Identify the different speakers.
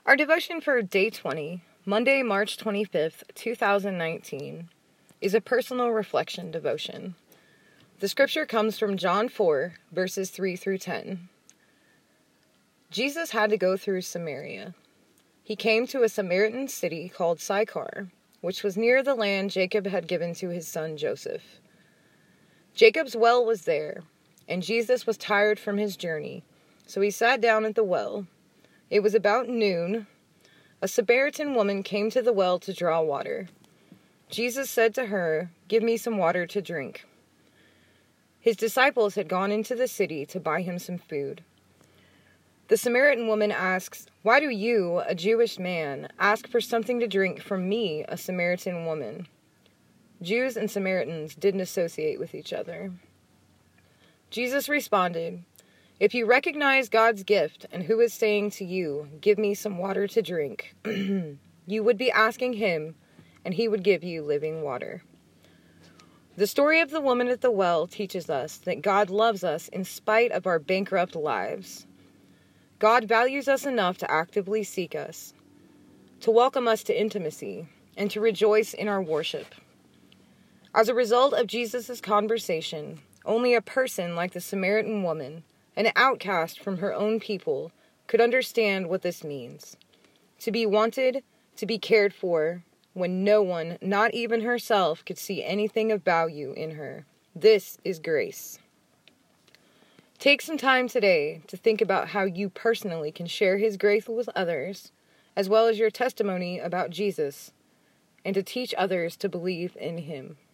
Speaker 1: Our devotion for day 20, Monday, March 25th, 2019, is a personal reflection devotion. The scripture comes from John 4, verses 3 through 10. Jesus had to go through Samaria. He came to a Samaritan city called Sychar, which was near the land Jacob had given to his son Joseph. Jacob's well was there, and Jesus was tired from his journey, so he sat down at the well. It was about noon. A Samaritan woman came to the well to draw water. Jesus said to her, "Give me some water to drink." His disciples had gone into the city to buy him some food. The Samaritan woman asks, "Why do you, a Jewish man, ask for something to drink from me, a Samaritan woman?" Jews and Samaritans didn't associate with each other. Jesus responded, "If you recognize God's gift and who is saying to you, 'Give me some water to drink,' you would be asking him, and he would give you living water." The story of the woman at the well teaches us that God loves us in spite of our bankrupt lives. God values us enough to actively seek us, to welcome us to intimacy, and to rejoice in our worship. As a result of Jesus' conversation, only a person like the Samaritan woman, an outcast from her own people, could understand what this means. To be wanted, to be cared for, when no one, not even herself, could see anything of value in her. This is grace. Take some time today to think about how you personally can share his grace with others, as well as your testimony about Jesus, and to teach others to believe in him.